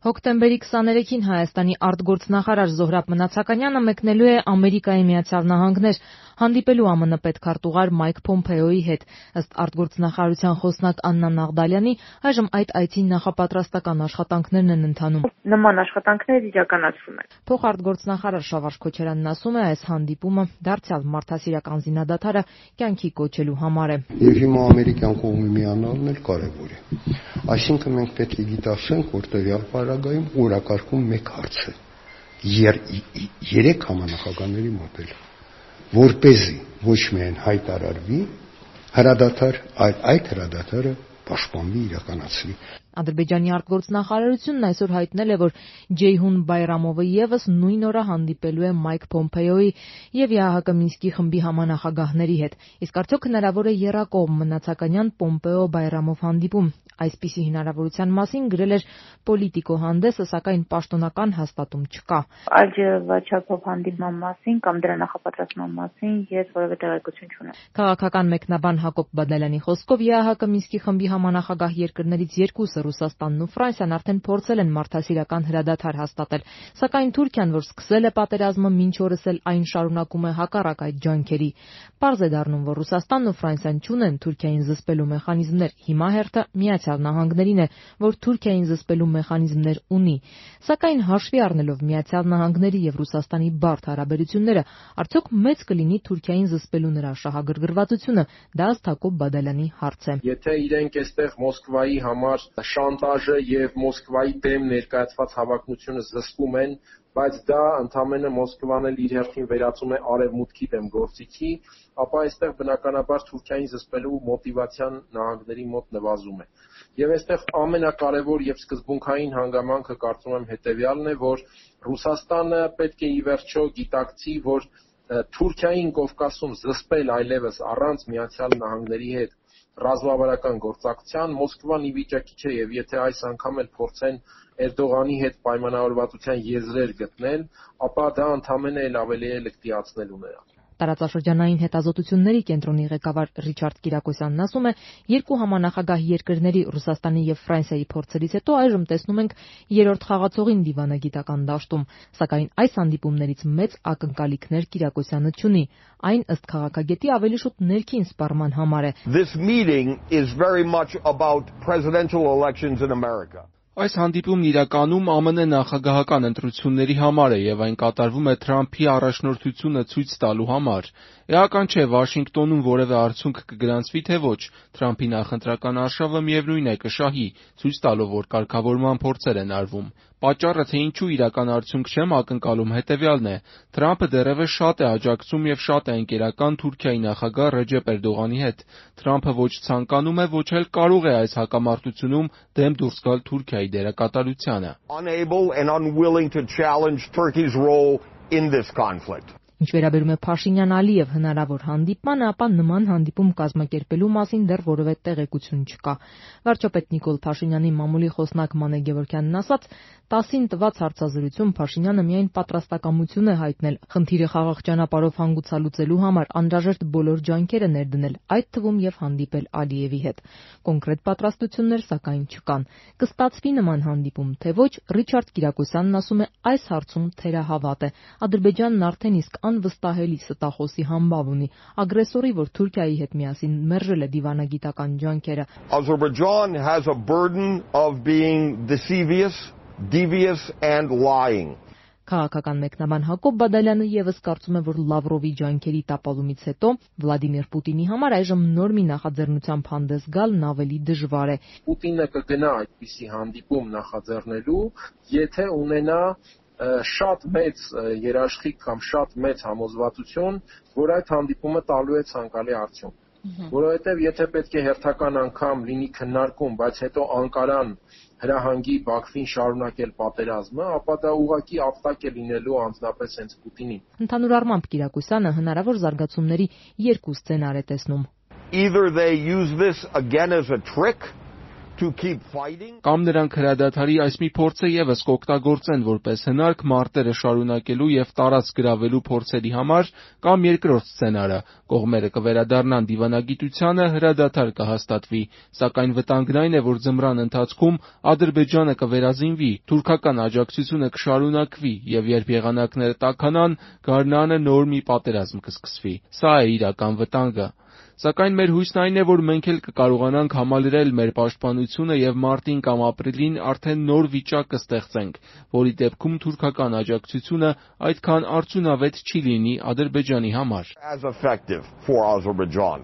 Հոկտեմբերի 23-ին Հայաստանի արտգործնախարար Զոհրաբ Մնացականյանը մեկնելու է Ամերիկայի Միացյալ Նահանգներ, հանդիպելու ԱՄՆ պետքարտուղար Մայք Փոմփեոյի հետ։ Ըստ արտգործնախարարության խոսնակ Աննա Նաղդալյանի, այժմ այդ այցին նախապատրաստական աշխատանքներն են ընթանում։ Նման աշխատանքներ իրականացվում են։ Փոխարտգործնախարար Շավարժ Քոչարյանն ասում է, այս հանդիպումը դարձյալ մարդասիրական զինադադարը կյանքի կոչելու համար է։ Եվ հիմա ամերիկյան կողմի միանալն էլ կարևոր է։ Այսինքն մենք պետք է գիտակցենք, որ տվյալ պարագայում օրակարգում մեկ հարց է։ Երեք համանախագահների մոտ էլ, որպեսզի ոչ միայն հայտարարվի հրադադար, այլ այդ հրադադարը պաշտպանվի, իրականացվի։ Ադրբեջանի արտգործնախարարությունն այսօր հայտնել է, որ Ջեյհուն Բայրամովը ևս նույն օրը հանդիպելու է Մայք Փոմփեոյի եւ ԵԱՀԿ Մինսկի խմբի համանախագահների հետ։ Իսկ արդյոք հնարավոր է եռակողմ Մնացականյան Պոմպեո Բայրամով հանդիպում։ Այսպիսի հնարավորության մասին գրել էր Պոլիտիկո հանդեսը, սակայն պաշտոնական հաստատում չկա։ Այլ չափով հանդիպման մասին կամ դրա նախապատրաստման մասին ես որևէ տեղեկություն չունեմ։ Քաղաքական մեկնաբան Հակոբ Բադալյանի խոսքով ԵԱՀԿ Մինսկի խմբի համանախագահ երկրներից երկուսը Ռուսաստանն ու Ֆրանսիան արդեն փորձել են մարդասիրական հրադադար հաստատել, սակայն Թուրքիան, որ սկսել է պատերազմը, մինչ օրս էլ այն շարունակում է հակառակ այդ ջանքերի։ Պարզ է դառնում, որ Ռուսաստանն ու Ֆրանսիան չունեն Թուրքիային զսպելու մեխանիզմներ։ Հիմա հերթը Միացյալ Նահանգներին է, որ Թուրքիային զսպելու մեխանիզմներ ունի։ Սակայն հաշվի առնելով Միացյալ Նահանգների եւ Ռուսաստանի բարդ հարաբերությունները, արդյոք մեծ կլինի Թուրքիային զսպելու նրա շահագրգռվածությունը, դա ըստ Հակոբ Բադալյանի հարց է։ Եթե իրենք այստեղ Մոսկվայի համար շանտաժը եւ Մոսկվայի դեմ ներկայացված հավակնությունը զսպում են, բայց դա ընդամենը Մոսկվան էլ իր հերթին վերածում է արևմուտքի դեմ գործիքի, ապա այստեղ բնականաբար Թուրքիային զսպելու մոտիվացիան նահանգների մոտ նվազում է։ Եվ այստեղ ամենակարևոր եւ սկզբունքային հանգամանքը կարծում եմ հետեւյալն է, որ Ռուսաստանը պետք է ի վերջո գիտակցի, որ Թուրքիային Կովկասում զսպել այլևս առանց Միացյալ Նահանգների հետ ռազմավարական գործակցության Մոսկվան ի վիճակի չէ, եւ եթե այս անգամ էլ փորձեն Էրդողանի հետ պայմանավորվածության եզրեր գտնել, ապա դա ընդամենը էլ ավելի է լկտիացնելու նրան։ Տարածաշրջանային հետազոտությունների կենտրոնի ղեկավար Ռիչարդ Կիրակոսյանն ասում է, երկու համանախագահ երկրների Ռուսաստանի եւ Ֆրանսիայի փորձերից հետո այժմ տեսնում ենք երրորդ խաղացողին դիվանագիտական դաշտում, սակայն այս հանդիպումներից մեծ ակնկալիքներ Կիրակոսյանը չունի։ Այն ըստ քաղաքագետի ավելի շուտ ներքին սպառման համար է։ This meeting is very much about presidential elections in America. Այս հանդիպումն իրականում ԱՄՆ նախագահական ընտրությունների համար է եւ այն կատարվում է Թրամփի առաջնորդությունը ցույց տալու համար։ Էական չէ Վաշինգտոնում որևէ արդյունք կգրանցվի թե ոչ, Թրամփի նախընտրական արշավը միևնույն է կշահի, ցույց տալով, որ կարգավորման փորձեր են արվում։ Պատճառը, թե ինչու իրական արդյունք չեմ ակնկալում, հետեւյալն է. Թրամփը դեռևս շատ է աջակցում եւ շատ է ընկերական Թուրքիայի նախագահ Ռեջեփ Էրդողանի հետ։ Թրամփը ոչ ցանկանում է, ոչ էլ կարող է այս հակամարտությունում դեմ դուրս գալ Թուրքիայի դերակատարությանը։ Unable and unwilling to challenge Turkey's role in this conflict. Ինչ վերաբերում է Փաշինյան-Ալիև հնարավոր հանդիպմանը, ապա նման հանդիպում կազմակերպելու մասին դեռ որևէ տեղեկություն չկա։ Վարչապետ Նիկոլ Փաշինյանի մամուլի խոսնակ Մանե Գևորգյանն ասաց, 10-ին տված հարցազրույցում Փաշինյանը միայն պատրաստակամություն է հայտնել խնդիրը խաղաղ ճանապարհով հանգուցալուծելու համար անհրաժեշտ բոլոր ջանքերը ներդնել, այդ թվում եւ հանդիպել Ալիևի հետ։ Կոնկրետ պատրաստություններ սակայն չկան։ Կստացվի նման հանդիպում, թե ոչ, Ռիչարդ Կիրակոսյանն ասում է, այս հարցում թերահավատ է։ Ադրբեջանն արդեն իսկ անվստահելի ստախոսի համբավ ունի, ագրեսորի, որ Թուրքիայի հետ միասին մերժել է դիվանագիտական ջանքերը։ Azerbaijan has a burden of being devious and lying. Քաղաքական մեկնաբան Հակոբ Բադալյանը ևս կարծում է, որ Լավրովի ջանքերի տապալումից հետո Վլադիմիր Պուտինի համար այժմ նոր մի նախաձեռնությամբ հանդես գալն ավելի դժվար է։ Պուտինը կգնա այդպիսի հանդիպում նախաձեռնելու, եթե ունենա շատ մեծ երաշխիք կամ շատ մեծ համոզվածություն, որ այդ հանդիպումը տալու է ցանկալի արդյունք։ Որովհետև եթե պետք է հերթական անգամ լինի քննարկում, բայց հետո Անկարան հրահանգի Բաքվին շարունակել պատերազմը, ապա դա ուղղակի ապտակ է լինելու անձնապես հենց Պուտինին։ Ընդհանուր առմամբ Կիրակոսյանը հնարավոր զարգացումների երկու սցենար է տեսնում։ Either they use this again as a trick to keep fighting. Կամ նրանք հրադադարի այս մի փորձը եւս կօգտագործեն որպես հնարք մարտերը շարունակելու եւ տարածք գրավելու փորձերի համար, կամ երկրորդ սցենարը՝ կողմերը կվերադառնան դիվանագիտությանը, հրադադար կհաստատվի, սակայն վտանգն այն է, որ ձմռան ընթացքում Ադրբեջանը կվերազինվի, թուրքական աջակցությունը կշարունակվի եւ երբ եղանակները տաքանան, Գարնանը նոր մի պատերազմ կսկսվի։ Սա է իրական վտանգը։ Սակայն մեր հույսն այն է, որ մենք էլ կկարողանանք համալրել մեր պաշտպանությունը եւ մարտին կամ ապրիլին արդեն նոր վիճակ կստեղծենք, որի դեպքում թուրքական աջակցությունը այդքան արդյունավետ չի լինի Ադրբեջանի համար։ As effective for Azerbaijan.